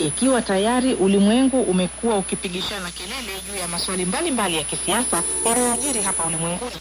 ikiwa tayari ulimwengu umekuwa ukipigishana kelele juu ya maswali mbalimbali ya kisiasa yanayojiri hapa ulimwenguni.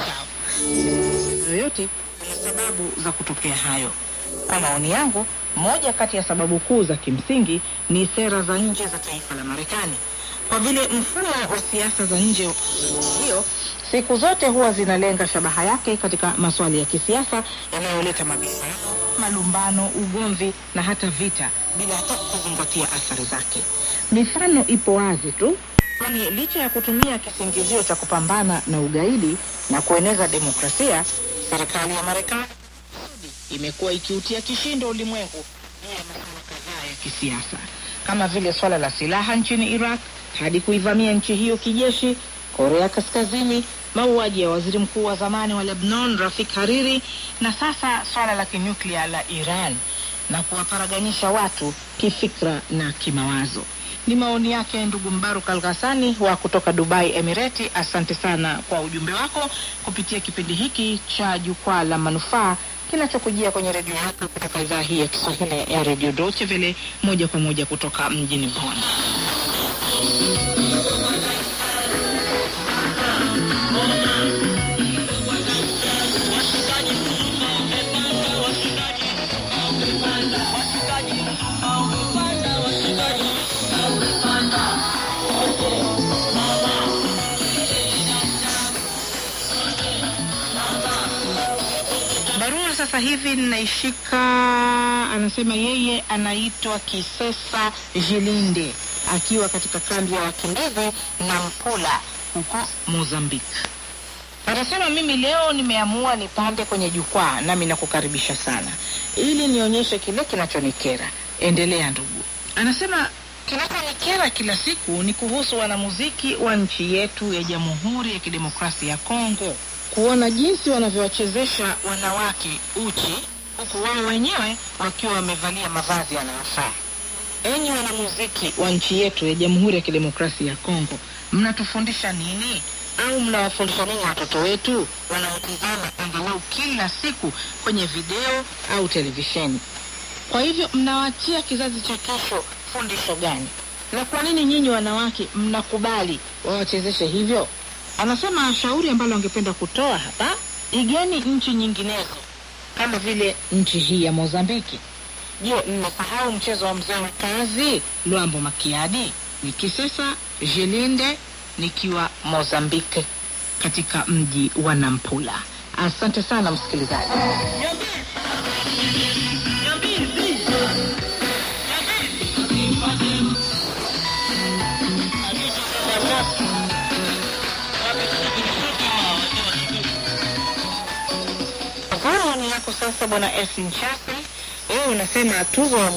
Yote kuna sababu za kutokea hayo. Kwa maoni yangu, moja kati ya sababu kuu za kimsingi ni sera za nje za taifa la Marekani. Kwa vile mfumo wa siasa za nje hiyo siku zote huwa zinalenga shabaha yake katika maswali ya kisiasa yanayoleta mabishano, malumbano, ugomvi na hata vita bila hata kuzingatia athari zake. Mifano ipo wazi tu, kwani licha ya kutumia kisingizio cha kupambana na ugaidi na kueneza demokrasia, serikali ya Marekani imekuwa ikiutia kishindo ulimwengu juu ya masuala kadhaa ya kisiasa, kama vile swala la silaha nchini Iraq hadi kuivamia nchi hiyo kijeshi, Korea Kaskazini, mauaji ya waziri mkuu wa zamani wa Lebanon Rafik Hariri, na sasa swala la kinyuklia la Iran na kuwaparaganisha watu kifikra na kimawazo. Ni maoni yake ndugu Mbaruk Al-Ghassani wa kutoka Dubai Emirati. Asante sana kwa ujumbe wako kupitia kipindi hiki cha Jukwaa la Manufaa kinachokujia kwenye redio yako kutoka idhaa hii ya Kiswahili ya Radio Deutsche Welle, moja kwa moja kutoka mjini Bonn. Barua sasa hivi ninaishika, anasema yeye anaitwa Kisesa Jilinde akiwa katika kambi ya wakimbizi Nampula huko Mozambique. Anasema mimi leo nimeamua nipande kwenye jukwaa nami nakukaribisha sana ili nionyeshe kile kinachonikera. Endelea ndugu. Anasema kinachonikera kila siku ni kuhusu wanamuziki wa nchi yetu ya Jamhuri ya Kidemokrasia ya Kongo, kuona jinsi wanavyowachezesha wanawake uchi huku wao wenyewe wakiwa wamevalia mavazi yanayofaa. Enyi wanamuziki wa nchi yetu ya Jamhuri ya Kidemokrasia ya Kongo, mnatufundisha nini? Au mnawafundisha nini watoto wetu wanaotazama angalau kila siku kwenye video au televisheni? Kwa hivyo mnawaachia kizazi cha kesho fundisho gani? Na kwa nini nyinyi wanawake mnakubali wawachezeshe hivyo? Anasema shauri ambalo angependa kutoa hapa, igeni nchi nyinginezo kama vile nchi hii ya Mozambiki. Je, mmesahau mchezo wa mzee wa kazi Luambo Makiadi? Ni Kisesa Jilinde nikiwa Mozambiki katika mji wa Nampula. Asante sana msikilizaji. Barua yako sasa bwana Esin Chasi. Wewe unasema tuzo ya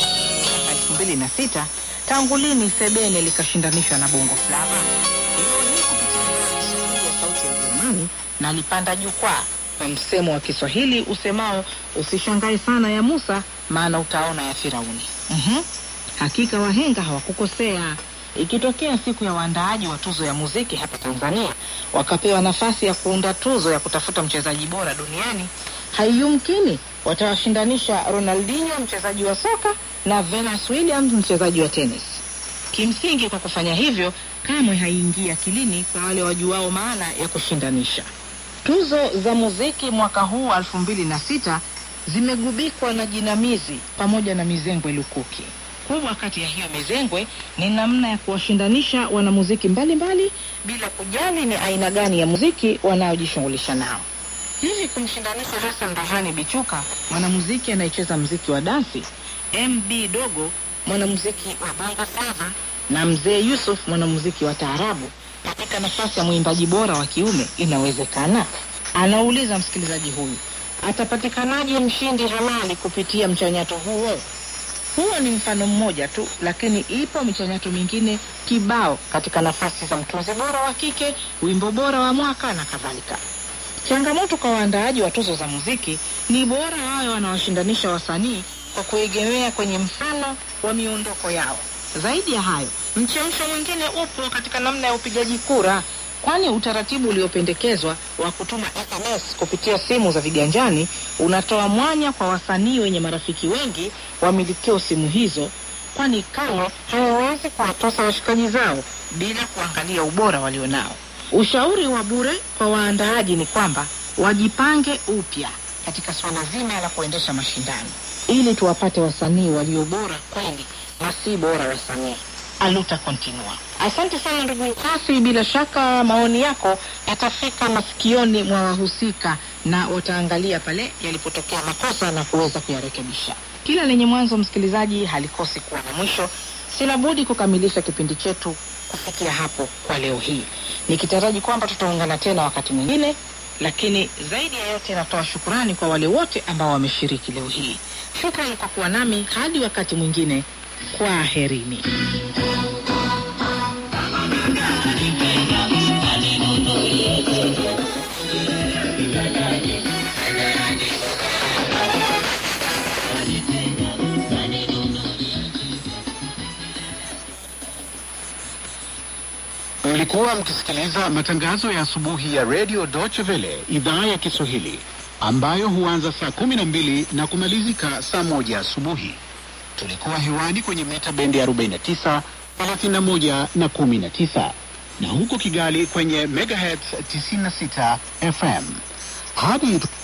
2006 tangu lini Sebene likashindanishwa na Bongo Flava? Hiyo ni kupitia sauti ya Ujerumani na lipanda jukwaa kwa msemo wa Kiswahili usemao usishangae sana ya Musa maana utaona ya Firauni. Hakika wahenga hawakukosea. Ikitokea siku ya waandaaji wa tuzo ya muziki hapa Tanzania wakapewa nafasi ya kuunda tuzo ya kutafuta mchezaji bora duniani, haiyumkini watawashindanisha Ronaldinho mchezaji wa soka na Venus Williams mchezaji wa tennis. Kimsingi kwa kufanya hivyo kamwe haiingia akilini kwa wale wajuao maana ya kushindanisha. Tuzo za muziki mwaka huu 2006 zimegubikwa na jinamizi pamoja na mizengwe lukuki. Kubwa kati ya hiyo mizengwe ni namna ya kuwashindanisha wanamuziki mbalimbali bila kujali ni aina gani ya muziki wanaojishughulisha nao. Hivi kumshindanisha Hassan Rahani Bichuka, mwanamuziki anayecheza muziki wa dansi, MB Dogo, mwanamuziki wa Bongo Flava, na Mzee Yusuf, mwanamuziki wa taarabu, katika nafasi ya mwimbaji bora wa kiume, inawezekana? Anauliza msikilizaji huyu. Atapatikanaje mshindi halali kupitia mchanyato huo? Huo ni mfano mmoja tu, lakini ipo michanyato mingine kibao katika nafasi za mtunzi bora wa kike, wimbo bora wa mwaka na kadhalika. Changamoto kwa waandaaji wa tuzo za muziki ni bora wao wanawashindanisha wasanii kwa kuegemea kwenye mfano wa miondoko yao. Zaidi ya hayo, mchemsho mwingine upo katika namna ya upigaji kura, kwani utaratibu uliopendekezwa wa kutuma SMS kupitia simu za viganjani unatoa mwanya kwa wasanii wenye marafiki wengi wamilikio simu hizo kwani kamwe hawawezi kuwatosa washikaji zao bila kuangalia ubora walionao. Ushauri wa bure kwa waandaaji ni kwamba wajipange upya katika swala zima la kuendesha mashindano ili tuwapate wasanii walio bora kweli na si bora wasanii. Aluta continua. Asante sana ndugu Kasi, bila shaka maoni yako yatafika masikioni mwa wahusika na wataangalia pale yalipotokea makosa na kuweza kuyarekebisha. Kila lenye mwanzo, msikilizaji, halikosi kuwa na mwisho. Sina budi kukamilisha kipindi chetu kufikia hapo kwa leo hii, nikitaraji kwamba tutaungana tena wakati mwingine, lakini zaidi ya yote natoa shukrani kwa wale wote ambao wameshiriki leo hii. Shukrani kwa kuwa nami hadi wakati mwingine. Kwaherini. Mlikuwa mkisikiliza matangazo ya asubuhi ya Radio Deutsche Welle, idhaa ya Kiswahili, ambayo huanza saa 12 na kumalizika saa 1 asubuhi. Tulikuwa hewani kwenye mita bendi 49, 31 na 19, na huko Kigali kwenye megahertz 96 FM. Hadi